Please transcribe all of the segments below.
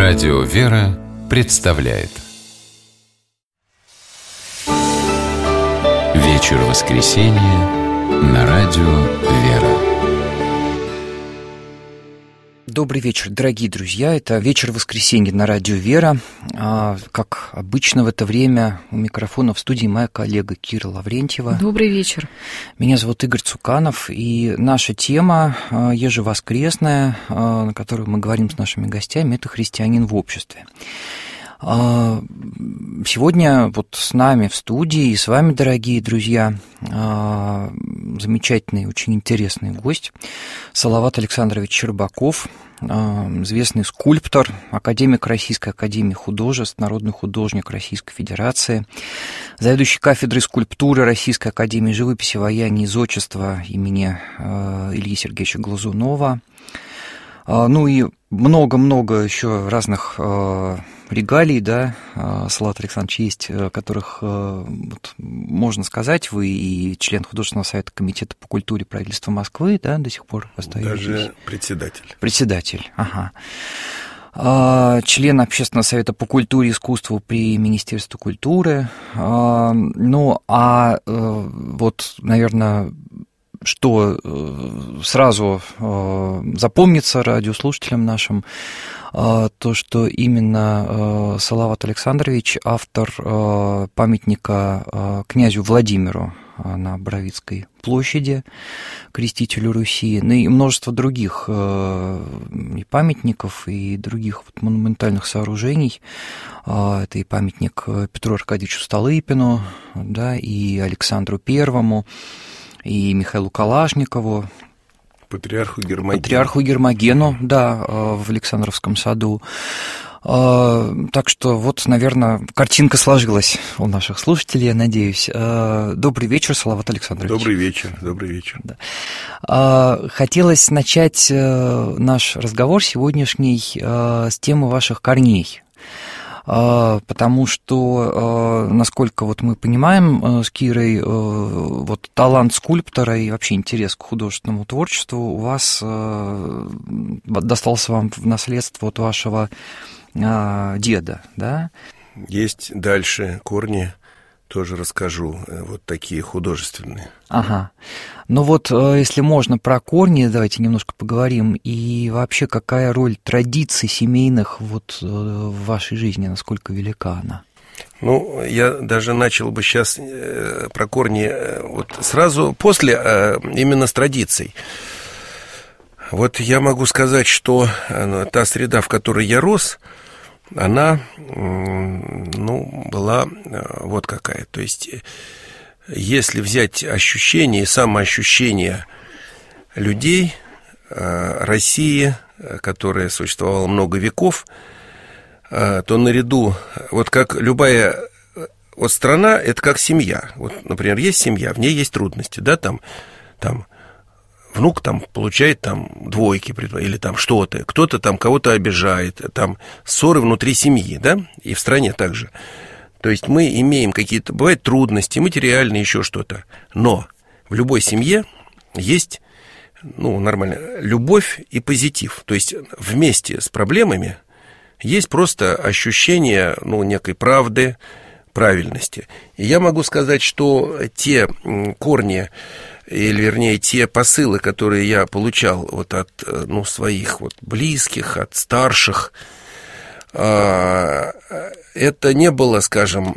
Радио «Вера» представляет вечер воскресенья на радио «Вера». Добрый вечер, дорогие друзья. Это вечер воскресенья на радио «Вера». Как обычно в это время у микрофона в студии моя коллега Кира Лаврентьева. Добрый вечер. Меня зовут Игорь Цуканов, и наша тема ежевоскресная, на которую мы говорим с нашими гостями, это «Христианин в обществе». Сегодня вот с нами в студии и с вами, дорогие друзья, замечательный, очень интересный гость Салават Александрович Щербаков, известный скульптор, академик Российской академии художеств, народный художник Российской Федерации, заведующий кафедрой скульптуры Российской академии живописи, ваяния и зодчества имени Ильи Сергеевича Глазунова. Ну и много-много еще разных регалий, да, Салават Александрович, есть, которых, вот, можно сказать, вы и член художественного совета комитета по культуре правительства Москвы, да, до сих пор остаетесь? Даже председатель. Председатель, ага. Член общественного совета по культуре и искусству при Министерстве культуры. Ну, вот, наверное, что сразу запомнится радиослушателям нашим, то, что именно Салават Александрович автор памятника князю Владимиру на Боровицкой площади, крестителю Руси, ну и множество других и памятников, и других вот монументальных сооружений. Это и памятник Петру Аркадьевичу Столыпину, да, и Александру Первому, и Михаилу Калашникову, Патриарху Гермогену, да, в Александровском саду. Так что вот, наверное, картинка сложилась у наших слушателей, я надеюсь. Добрый вечер, Салават Александрович. Добрый вечер. Да. Хотелось начать наш разговор сегодняшний с темы ваших корней. Потому что, насколько вот мы понимаем с Кирой, вот талант скульптора и вообще интерес к художественному творчеству у вас достался вам в наследство от вашего деда, да? Есть дальше корни, тоже расскажу, вот такие художественные. Ага. Ну вот, если можно, про корни давайте немножко поговорим. И вообще, какая роль традиций семейных вот в вашей жизни, насколько велика она? Ну, я даже начал бы сейчас про корни вот сразу после, именно с традиций. Вот я могу сказать, что та среда, в которой я рос, она, ну, была вот какая. То есть, если взять ощущение, самоощущение людей, России, которая существовала много веков, то наряду, вот как любая вот страна, это как семья. Вот, например, есть семья, в ней есть трудности, да, там внук там получает там двойки или там что-то, кто-то там кого-то обижает, там ссоры внутри семьи, да, и в стране также. То есть мы имеем какие-то, бывают трудности, материальные, еще что-то, но в любой семье есть, ну, нормально, любовь и позитив. То есть вместе с проблемами есть просто ощущение, ну, некой правды, правильности. И я могу сказать, что те корни, или, вернее, те посылы, которые я получал вот от, ну, своих вот близких, от старших, это не было, скажем,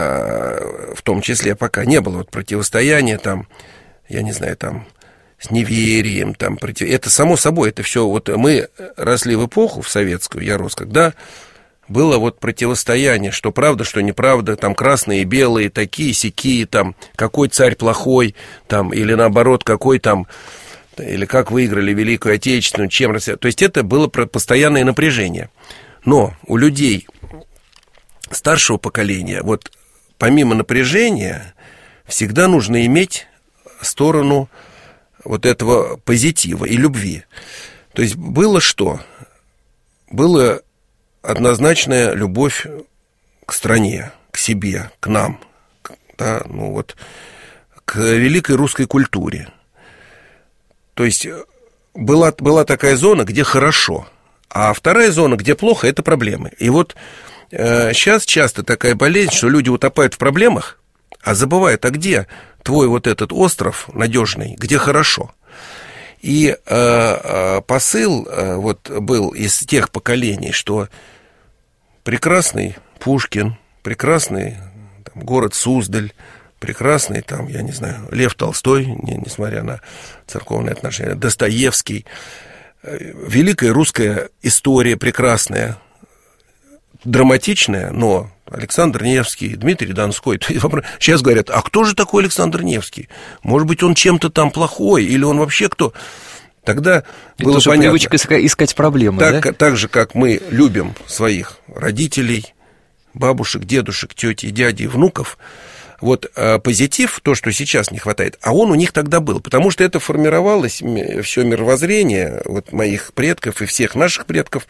в том числе пока не было вот противостояния там, я не знаю, там, с неверием, там, это само собой, это все, вот мы росли в эпоху, в советскую, я рос, когда было вот противостояние, что правда, что неправда, там красные и белые, такие, сякие, там, какой царь плохой, там, или наоборот, какой там, или как выиграли Великую Отечественную, чем Россия. То есть это было постоянное напряжение. Но у людей старшего поколения, вот помимо напряжения, всегда нужно иметь сторону вот этого позитива и любви. То есть было что? Было однозначная любовь к стране, к себе, к нам, да, ну вот, к великой русской культуре. То есть была такая зона, где хорошо, А вторая зона, где плохо, это проблемы. И вот сейчас часто такая болезнь, что люди утопают в проблемах, а забывают, а где твой вот этот остров надежный, где хорошо. И посыл вот был из тех поколений, что прекрасный Пушкин, прекрасный там, город Суздаль, прекрасный, там, я не знаю, Лев Толстой, несмотря на церковные отношения, Достоевский, великая русская история прекрасная, драматичная, но Александр Невский, Дмитрий Донской. Сейчас говорят, а кто же такой Александр Невский? Может быть, он чем-то там плохой, или он вообще кто? Тогда это было понятно. Привычка искать проблемы, так же, как мы любим своих родителей, бабушек, дедушек, тети, дядей, внуков, вот позитив, то, что сейчас не хватает, а он у них тогда был, потому что это формировалось все мировоззрение вот моих предков и всех наших предков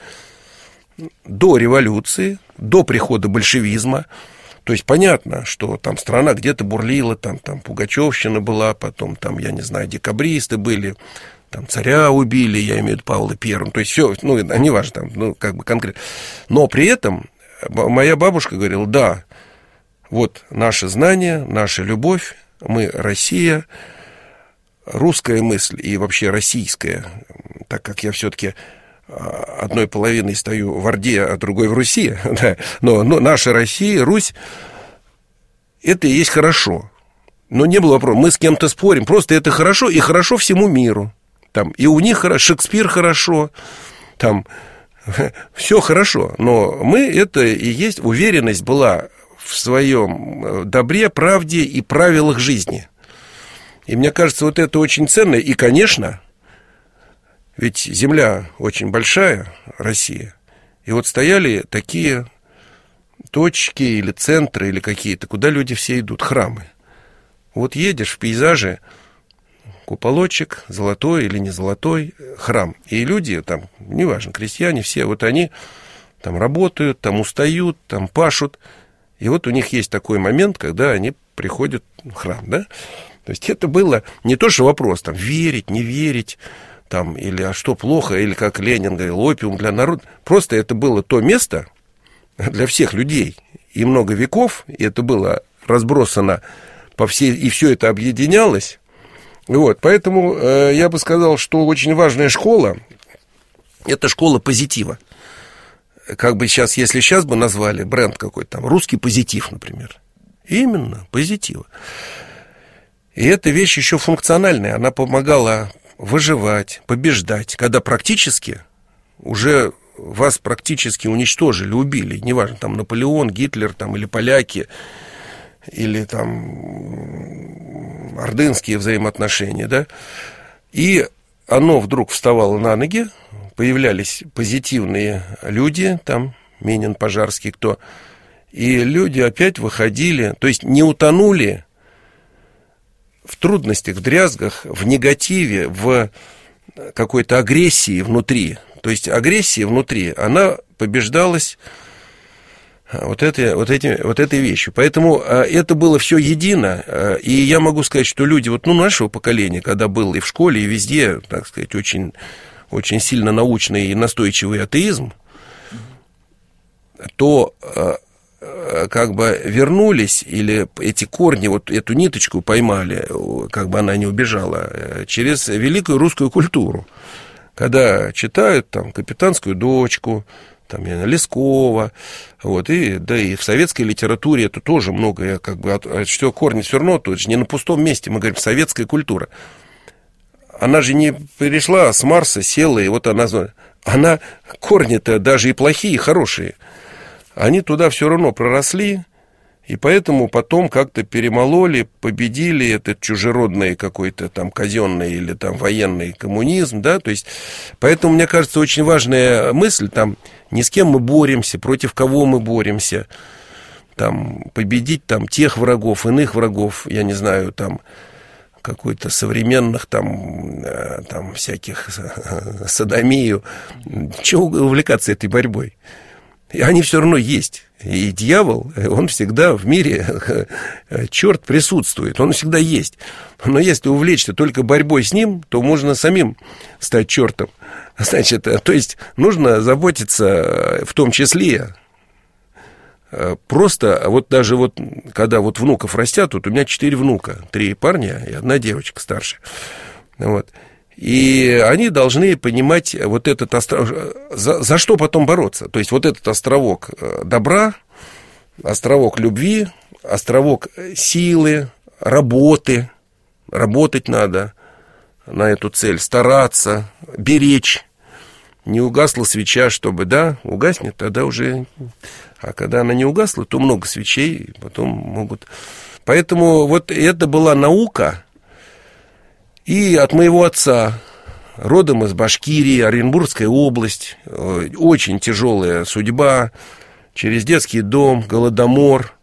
до революции, до прихода большевизма. То есть понятно, что там страна где-то бурлила, там пугачевщина была, потом там, я не знаю, декабристы были, там царя убили, я имею в виду Павла I, то есть все, ну, не важно, там, ну, как бы конкретно. Но при этом моя бабушка говорила, да, вот наше знание, наша любовь, мы Россия, русская мысль и вообще российская, так как я все-таки одной половиной стою в Орде, а другой в Руси, да, но наша Россия, Русь, это и есть хорошо. Но не было вопроса, мы с кем-то спорим, просто это хорошо, и хорошо всему миру. Там, и у них хорошо, Шекспир хорошо, там все хорошо, но мы, это и есть, уверенность была в своем добре, правде и правилах жизни. И мне кажется, вот это очень ценно, и, конечно, ведь земля очень большая, Россия, и вот стояли такие точки или центры, или какие-то, куда люди все идут, храмы. Вот едешь в пейзаже, куполочек, золотой или не золотой, храм. И люди там, неважно, крестьяне все, вот они там работают, там устают, там пашут. И вот у них есть такой момент, когда они приходят в храм, да? То есть это было не то, что вопрос, там, верить, не верить, там, или а что плохо, или как Ленин говорил, опиум для народа. Просто это было то место для всех людей. И много веков, и это было разбросано по всей, и все это объединялось. Вот, поэтому я бы сказал, что очень важная школа – это школа позитива. Как бы сейчас, если сейчас бы назвали бренд какой-то там, русский позитив, например. Именно, позитива. И эта вещь еще функциональная, она помогала выживать, побеждать, когда практически уже вас практически уничтожили, убили, неважно, там Наполеон, Гитлер там, или поляки, или там ордынские взаимоотношения, да, и оно вдруг вставало на ноги, появлялись позитивные люди, там Минин, Пожарский, кто, и люди опять выходили, то есть не утонули в трудностях, в дрязгах, в негативе, в какой-то агрессии внутри. То есть агрессия внутри, она побеждалась вот этой вещью. Поэтому это было все едино. И я могу сказать, что люди вот, нашего поколения, когда был и в школе, и везде, так сказать, очень, очень сильно научный и настойчивый атеизм, то как бы вернулись, или эти корни, вот эту ниточку поймали, как бы она не убежала, через великую русскую культуру. Когда читают там «Капитанскую дочку», там, Лескова, вот, и в советской литературе это тоже многое, как бы, что корни все равно, то есть не на пустом месте, мы говорим, советская культура. Она же не перешла с Марса, села, и вот она корни-то даже и плохие, и хорошие, они туда все равно проросли, и поэтому потом как-то перемололи, победили этот чужеродный какой-то там казенный или там военный коммунизм, да, то есть, поэтому, мне кажется, очень важная мысль, там, ни с кем мы боремся, против кого мы боремся, там, победить там тех врагов, иных врагов, я не знаю, там, какой-то современных там всяких содомию, чего увлекаться этой борьбой? И они все равно есть. И дьявол, он всегда в мире, черт присутствует, он всегда есть. Но если увлечься только борьбой с ним, то можно самим стать чертом. Значит, то есть нужно заботиться в том числе. Просто, вот даже вот, когда вот внуков растят, вот у меня 4 внука, 3 парня и 1 девочка старшая. Вот. И они должны понимать вот этот островок, за что потом бороться. То есть вот этот островок добра, островок любви, островок силы, работы. Работать надо на эту цель, стараться, беречь. Не угасла свеча, чтобы, да, угаснет, тогда уже... А когда она не угасла, то много свечей потом могут... Поэтому вот это была наука. И от моего отца, родом из Башкирии, Оренбургская область, очень тяжелая судьба, через детский дом, голодомор,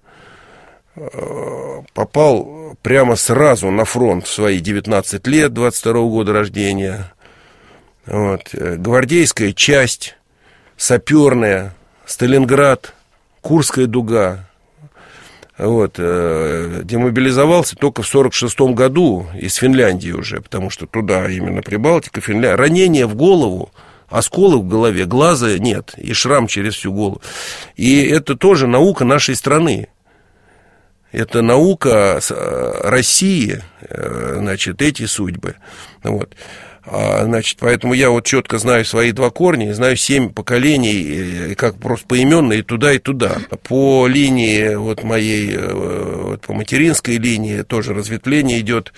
попал прямо сразу на фронт в свои 19 лет, 22-го года рождения. Вот. Гвардейская часть, саперная, Сталинград, Курская дуга. Вот, демобилизовался только в 1946 году из Финляндии уже, потому что туда именно Прибалтика, Финляндия. Ранение в голову, осколок в голове, глаза нет, и шрам через всю голову. И это тоже наука нашей страны. Это наука России, значит, эти судьбы. Вот. Значит, поэтому я вот четко знаю свои 2 корня, знаю 7 поколений, как просто поименно и туда, и туда. По линии вот моей, вот по материнской линии тоже разветвление идет.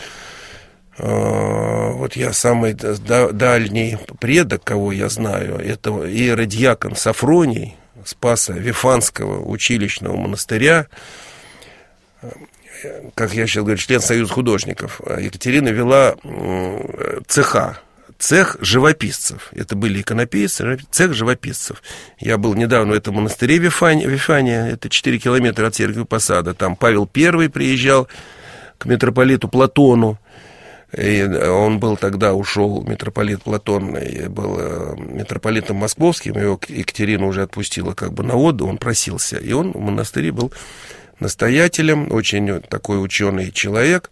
Вот я самый дальний предок, кого я знаю, это иеродьякон Сафроний, Спаса Вифанского училищного монастыря, как я сейчас говорю, член Союза художников. Екатерина вела цех живописцев. Это были иконописцы, цех живописцев. Я был недавно в этом монастыре Вифания, это 4 километра от церкви Посада. Там Павел I приезжал к митрополиту Платону. И он был тогда, ушел, митрополит Платон, и был митрополитом московским, его Екатерина уже отпустила как бы на отдых, он просился. И он в монастыре был настоятелем, очень такой ученый человек.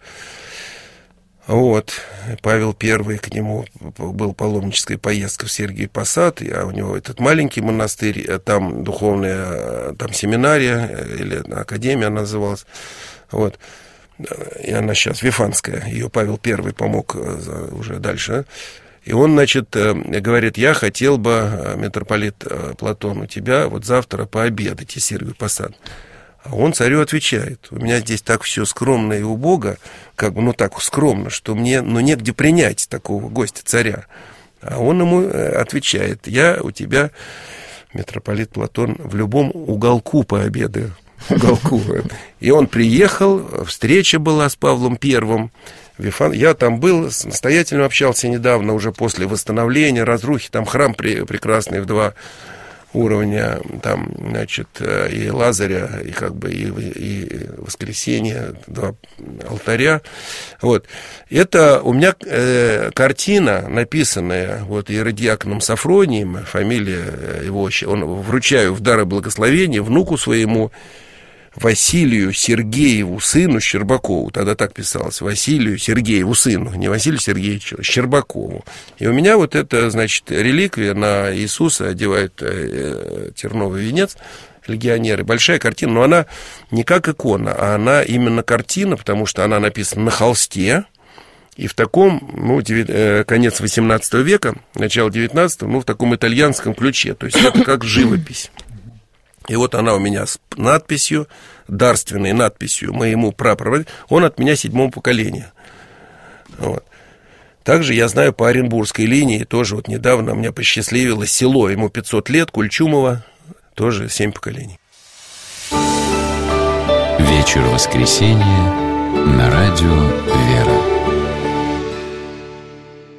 Вот. Павел I, к нему был паломническая поездка в Сергиев Посад, а у него этот маленький монастырь, там духовная, там семинария, или академия она называлась. Вот. И она сейчас Вифанская, ее Павел I помог уже дальше. И он, значит, говорит, я хотел бы, митрополит Платон, у тебя вот завтра пообедать из Сергиев Посад. А он царю отвечает, у меня здесь так все скромно и убого, как бы, ну так скромно, что мне, ну, негде принять такого гостя царя. А он ему отвечает, я у тебя, митрополит Платон, в любом уголку пообедаю. Уголку. И он приехал, встреча была с Павлом I. Я там был, с настоятелем общался недавно, уже после восстановления, разрухи, там храм прекрасный в 2 уровня, там, значит, и Лазаря, и как бы и Воскресенье, 2 алтаря. Вот. Это у меня картина, написанная вот иеродьяконом Сафронием, фамилия его, он вручаю в дар и благословение внуку своему Василию Сергееву, сыну Щербакову, тогда так писалось, Василию Сергееву, сыну, не Василию Сергеевичу, а Щербакову. И у меня вот это, значит, реликвия на Иисуса одевают терновый венец, легионеры, большая картина, но она не как икона, а она именно картина, потому что она написана на холсте, и в таком, ну, конец 18 века, начало 19, ну, в таком итальянском ключе, то есть это как живопись. И вот она у меня с надписью, дарственной надписью моему прапрадеду, он от меня 7-го поколения. Вот. Также я знаю по Оренбургской линии, тоже вот недавно мне посчастливилось село, ему 500 лет, Кульчумово, тоже 7 поколений. Вечер воскресенья на радио «Вера».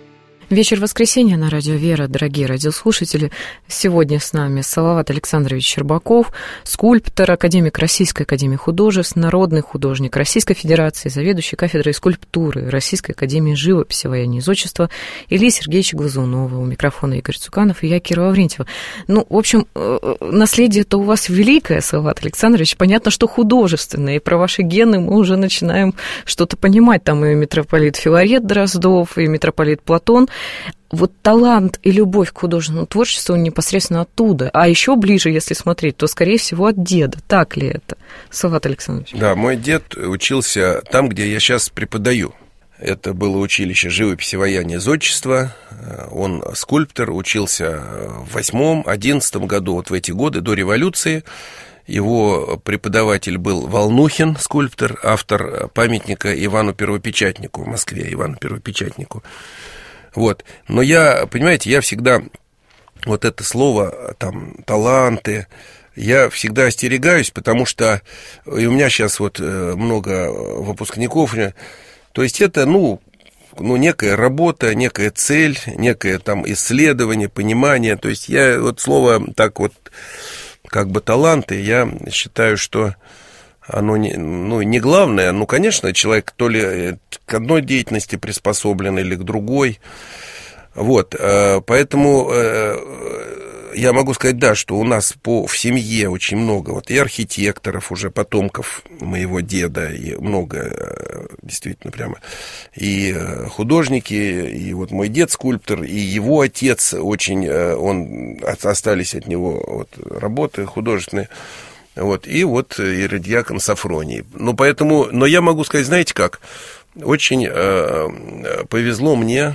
Вечер воскресенья на радио «Вера», дорогие радиослушатели. Сегодня с нами Салават Александрович Щербаков, скульптор, академик Российской академии художеств, народный художник Российской Федерации, заведующий кафедрой скульптуры Российской академии живописи, вояния и зодчества, Илья Сергеевича Глазунова. У микрофона Игорь Цуканов и я, Кира Лаврентьева. Ну, в общем, наследие-то у вас великое, Салават Александрович. Понятно, что художественное, и про ваши гены мы уже начинаем что-то понимать. Там и митрополит Филарет Дроздов, и митрополит Платон. Вот талант и любовь к художественному творчеству непосредственно оттуда. А еще ближе, если смотреть, то, скорее всего, от деда. Так ли это, Салават Александрович? Да, мой дед учился там, где я сейчас преподаю. Это было училище живописи, вояния и зодчества. Он скульптор, учился в 8-11 году, вот в эти годы, до революции. Его преподаватель был Волнухин, скульптор, автор памятника Ивану Первопечатнику в Москве, Ивану Первопечатнику. Вот. Но я, понимаете, я всегда, вот это слово, там, таланты, я всегда остерегаюсь, потому что и у меня сейчас вот много выпускников, то есть это, некая работа, некая цель, некое там исследование, понимание, то есть я вот слово так вот, как бы таланты, я считаю, что оно не главное. Ну, конечно, человек то ли к одной деятельности приспособлен или к другой. Вот, поэтому я могу сказать, да, что у нас в семье очень много вот и архитекторов, уже потомков моего деда, и много, действительно, прямо, и художники, и вот мой дед скульптор, и его отец очень, остались от него вот работы художественные. Вот, и вот иродиакон Сафроний. Но я могу сказать, знаете как, очень повезло мне.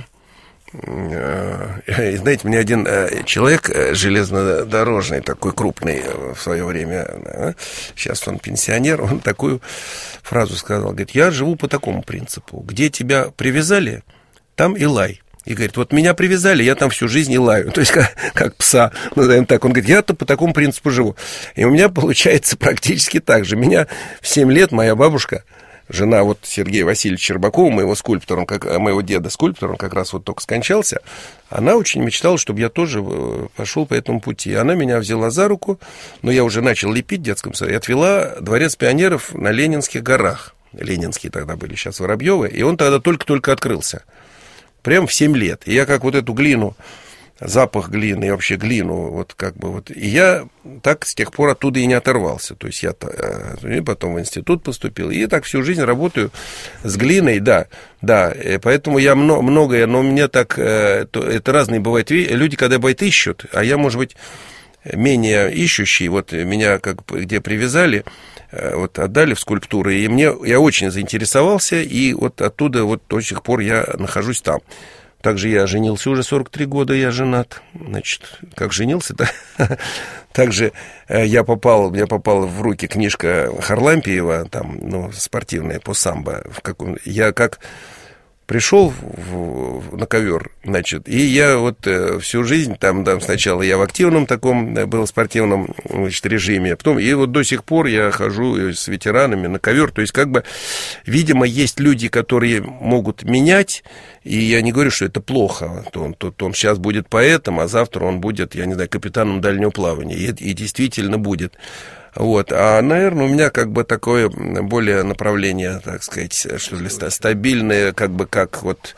Знаете, мне один человек железнодорожный, такой крупный в свое время, сейчас он пенсионер, он такую фразу сказал, говорит, я живу по такому принципу, где тебя привязали, там и лай. И говорит, вот меня привязали, я там всю жизнь и лаю. То есть, как пса, назовем так. Он говорит, я-то по такому принципу живу. И у меня получается практически так же. Меня в 7 лет моя бабушка, жена вот Сергея Васильевича Щербакова, моего скульптора, моего деда скульптора, он как раз вот только скончался, она очень мечтала, чтобы я тоже пошел по этому пути. Она меня взяла за руку, но я уже начал лепить в детском саду, и отвела Дворец пионеров на Ленинских горах. Ленинские тогда были, сейчас Воробьевы, и он тогда только-только открылся. Прям в 7 лет. И я как вот эту глину, запах глины и вообще глину, вот как бы вот. И я так с тех пор оттуда и не оторвался. То есть я потом в институт поступил. И так всю жизнь работаю с глиной, да. И поэтому я многое, но у меня так, это разные бывают люди, когда бывает ищут, а я, может быть, менее ищущий. Вот меня где привязали, вот отдали в скульптуру, и я очень заинтересовался, и вот оттуда вот до сих пор я нахожусь там. Также я женился уже 43 года, я женат. Значит, как женился-то? Также мне попала в руки книжка Харлампиева, там, спортивная по самбо. Я как пришел на ковер, значит, и я вот всю жизнь, там сначала я в активном таком был спортивном, режиме, потом, и вот до сих пор я хожу с ветеранами на ковер, то есть, как бы, видимо, есть люди, которые могут менять, и я не говорю, что это плохо, он сейчас будет поэтом, а завтра он будет, я не знаю, капитаном дальнего плавания, и действительно будет. Вот. А, наверное, у меня как бы такое более направление, так сказать, что ли, стабильное, как вот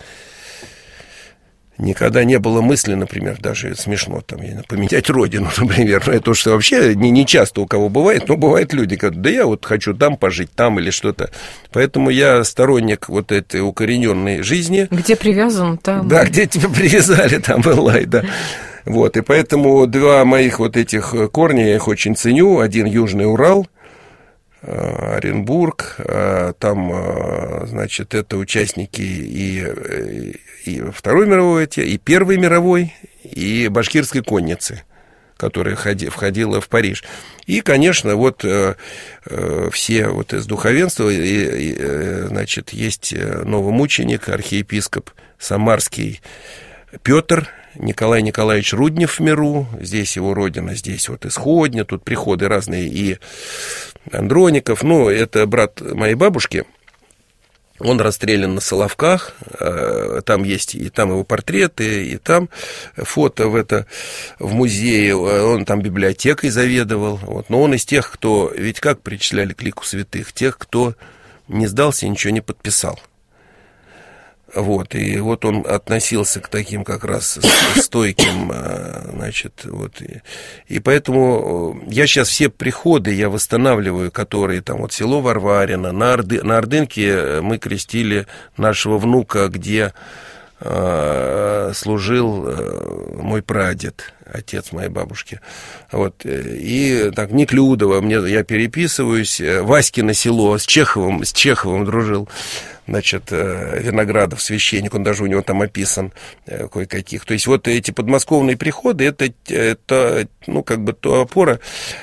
никогда не было мысли, например, даже смешно там поменять родину, например. Это что вообще не часто у кого бывает, но бывают люди, которые, да я вот хочу там пожить, там или что-то. Поэтому я сторонник вот этой укорененной жизни. Где привязан, там. Да, где тебя привязали, там и лай, да. Вот, и поэтому 2 моих вот этих корня, я их очень ценю. Один Южный Урал, Оренбург, там, значит, это участники и Второй мировой, и Первой мировой, и башкирской конницы, которая входила в Париж. И, конечно, вот все вот из духовенства, значит, есть новомученик, архиепископ самарский Петр Николай Николаевич Руднев в миру, здесь его родина, здесь вот Исходня, тут приходы разные, и Андроников, это брат моей бабушки, Он расстрелян на Соловках, там есть и там его портреты, и там фото в музее, он там библиотекой заведовал. Вот. Но он из тех, кто, ведь как причисляли к лику святых, тех, кто не сдался и ничего не подписал. Вот, и вот он относился к таким как раз стойким, значит, вот, и поэтому я сейчас все приходы я восстанавливаю, которые там, вот, село Варварино, на Ордынке мы крестили нашего внука, где служил мой прадед, отец моей бабушки. Вот. И так, Неклюдово, я переписываюсь, Васькино село, с Чеховым дружил, значит, Виноградов, священник, он даже у него там описан кое-каких. То есть вот эти подмосковные приходы, это ну, как бы то опора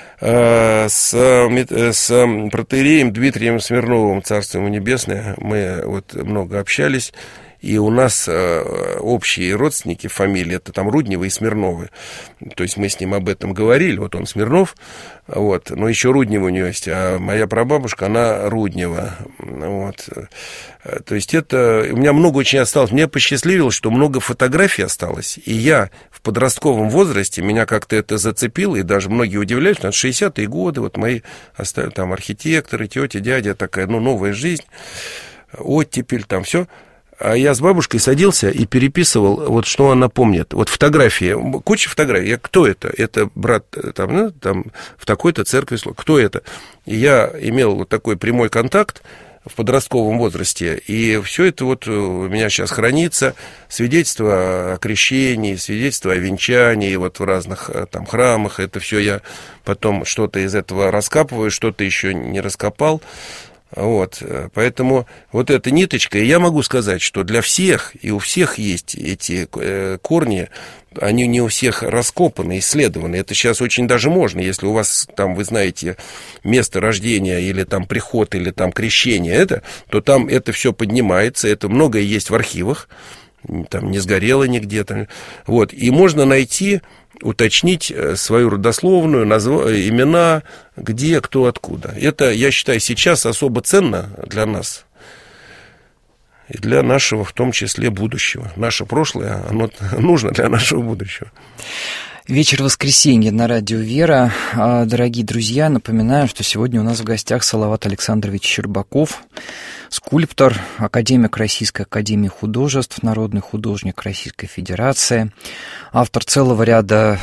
с протоиереем Дмитрием Смирновым, царство ему небесное, мы вот много общались. И у нас общие родственники фамилии, это там Рудневы и Смирновы. То есть мы с ним об этом говорили, вот он Смирнов, вот, но еще Руднева у него есть, а моя прабабушка, она Руднева. Вот. То есть это, у меня много очень осталось, мне посчастливилось, что много фотографий осталось, и я в подростковом возрасте, меня как-то это зацепило, и даже многие удивляются, что 60-е годы, вот мои там архитекторы, тети, дядя, такая, ну, новая жизнь, оттепель, там все. А я с бабушкой садился и переписывал, вот что она помнит. Вот фотографии, куча фотографий. Кто это? Это брат там, ну, там в такой-то церкви. Кто это? И я имел вот такой прямой контакт в подростковом возрасте. И все это вот у меня сейчас хранится. Свидетельство о крещении, свидетельство о венчании, вот в разных там храмах. Это все я потом что-то из этого раскапываю, что-то еще не раскопал. Вот, поэтому вот эта ниточка, и я могу сказать, что для всех, и у всех есть эти корни, они не у всех раскопаны, исследованы. Это сейчас очень даже можно, если у вас там, вы знаете, место рождения, или там приход, или там крещение, то там это все поднимается, это многое есть в архивах, там не сгорело нигде, там, вот, и можно найти, уточнить свою родословную, имена, где, кто, откуда. Это, я считаю, сейчас особо ценно для нас и для нашего, в том числе, будущего. Наше прошлое, оно нужно для нашего будущего. Вечер воскресенья на радио «Вера». Дорогие друзья, напоминаю, что сегодня у нас в гостях Салават Александрович Щербаков, скульптор, академик Российской академии художеств, народный художник Российской Федерации, автор целого ряда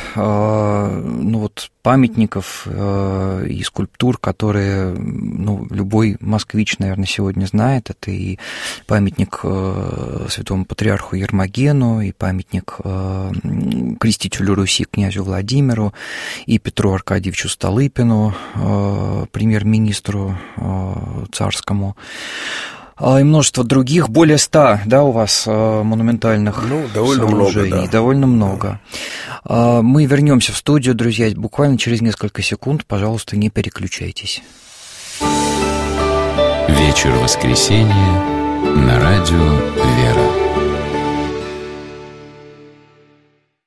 памятников и скульптур, которые любой москвич, наверное, сегодня знает. Это и памятник святому патриарху Ермогену, и памятник крестителю Руси князю Владимиру, и Петру Аркадьевичу Столыпину, премьер-министру царскому, и множество других, более 100, да, у вас монументальных довольно сооружений, много, да. Довольно много. Мы вернемся в студию, друзья, буквально через несколько секунд, пожалуйста, не переключайтесь. Вечер воскресенья на радио «Вера».